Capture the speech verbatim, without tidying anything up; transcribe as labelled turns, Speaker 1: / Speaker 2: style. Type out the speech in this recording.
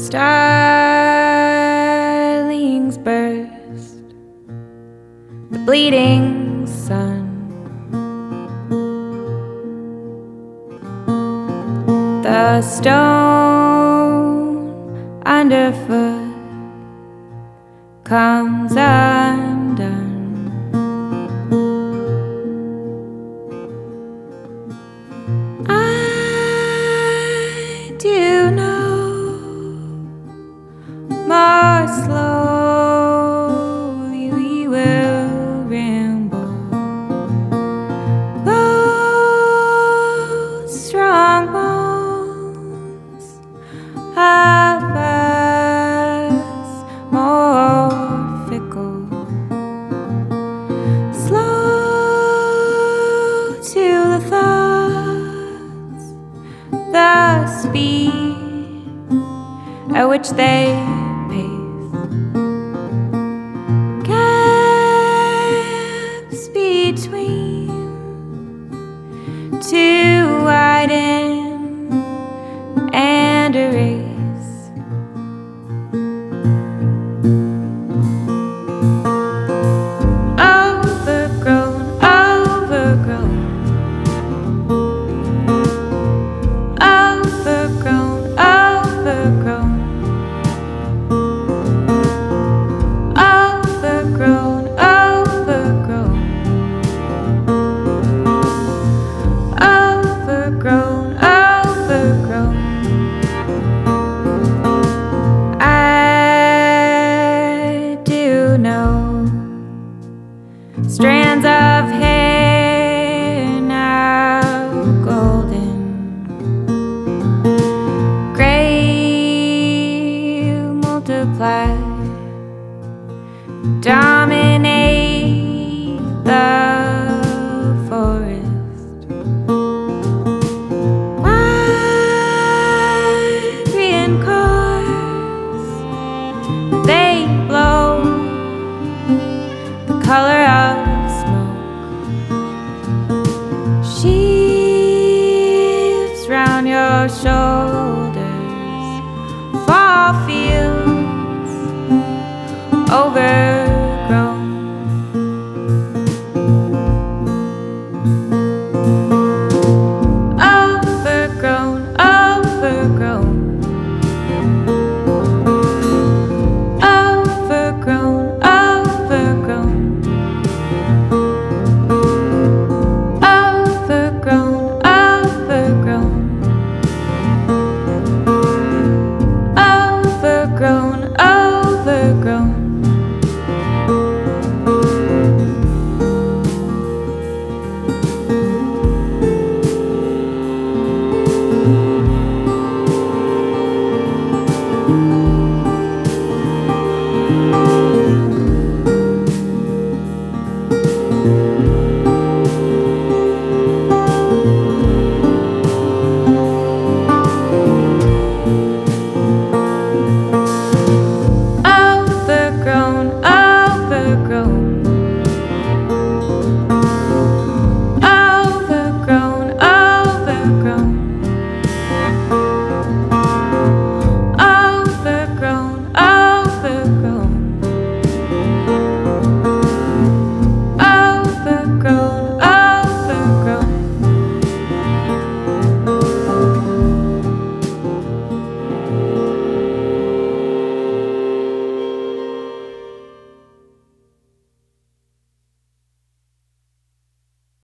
Speaker 1: starlings burst, the bleeding sun. The stone underfoot comes undone. I do know more slowly we will ramble. Those strong bones of us more fickle, slow to the thoughts, the speed at which they pace, gaps between to widen and erase. Overgrown, overgrown, overgrown, overgrown, overgrown, overgrown, overgrown, overgrown. I do know strands of hair now golden, gray multiply, dominate the forest. Vibrant cars, they blow the color of smoke. Sheaves round your shoulders, fall fields overgrown. Overgrown, overgrown, overgrown, overgrown, overgrown, overgrown, overgrown, overgrown. Overgrown, overgrown, overgrown, overgrown.